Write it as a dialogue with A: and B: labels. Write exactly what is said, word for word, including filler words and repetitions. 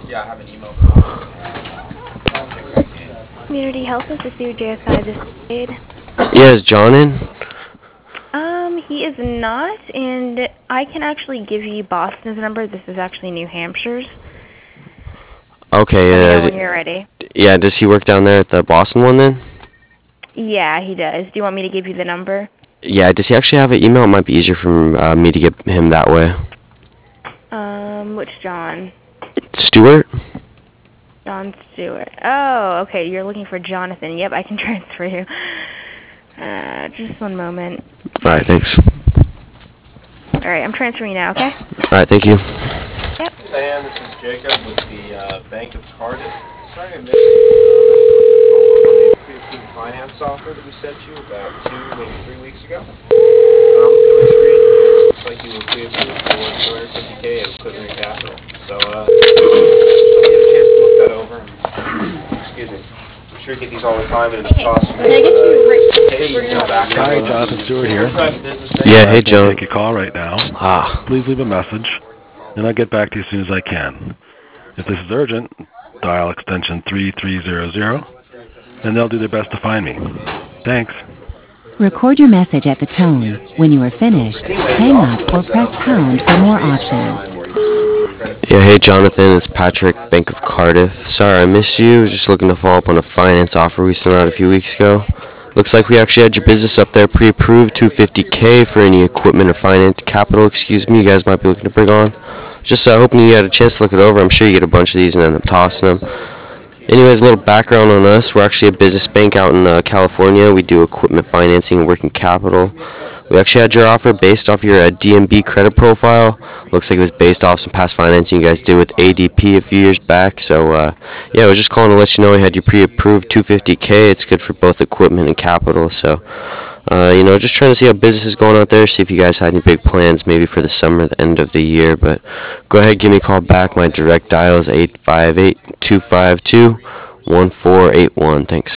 A: Yeah, I have an email.
B: Community Health Institute, J S I, this is Jade.
C: Yeah, is John in?
B: Um, he is not, and I can actually give you Boston's number. This is actually New Hampshire's.
C: Okay,
B: Let me know
C: uh,
B: when you're ready.
C: yeah, does he work down there at the Boston one then?
B: Yeah, he does. Do you want me to give you the number?
C: Yeah, does he actually have an email? It might be easier for uh, me to get him that way.
B: Um, which John?
C: Stewart?
B: John Stewart. Oh, okay, you're looking for Jonathan. Yep, I can transfer you. Uh, just one moment.
C: Alright, thanks.
B: Alright, I'm transferring you now, okay?
C: Alright, thank you.
B: Yep.
A: Diane, this is Jacob with the uh, Bank of Cardiff. Sorry I missed you. Uh, pre-approved finance offer that we sent you about two, maybe three weeks ago. Um, looking at my screen, it looks like you were pre-approved for two hundred fifty K of equipment and capital. So, uh, just want to get a chance to look that over. And, excuse me. I'm sure you get these all the time, and it's costing you.
D: Can I get you right
E: Hi, Jonathan Stewart here.
C: Yeah, hey,
E: I can't
C: John.
E: take your call right now.
C: Ah.
E: Please leave a message, and I'll get back to you as soon as I can. If this is urgent, dial extension three three zero zero, and they'll do their best to find me. Thanks.
F: Record your message at the tone. When you are finished, hang up or press pound for more options.
C: Yeah, hey Jonathan, it's Patrick, Bank of Cardiff. Sorry I missed you. Just looking to follow up on a finance offer we sent out a few weeks ago. Looks like we actually had your business up there pre-approved, two hundred fifty K for any equipment or finance capital, excuse me, you guys might be looking to bring on. Just uh, hoping you had a chance to look it over. I'm sure you get a bunch of these and end up tossing them. Anyways, a little background on us. We're actually a business bank out in uh, California. We do equipment financing and working capital. We actually had your offer based off your uh, D M B credit profile. Looks like it was based off some past financing you guys did with A D P a few years back. So, uh, yeah, I was just calling to let you know we had you pre-approved two hundred fifty K. It's good for both equipment and capital. So, uh, you know, just trying to see how business is going out there, see if you guys had any big plans maybe for the summer, the end of the year. But go ahead, give me a call back. My direct dial is eight five eight, two five two, one four eight one. Thanks.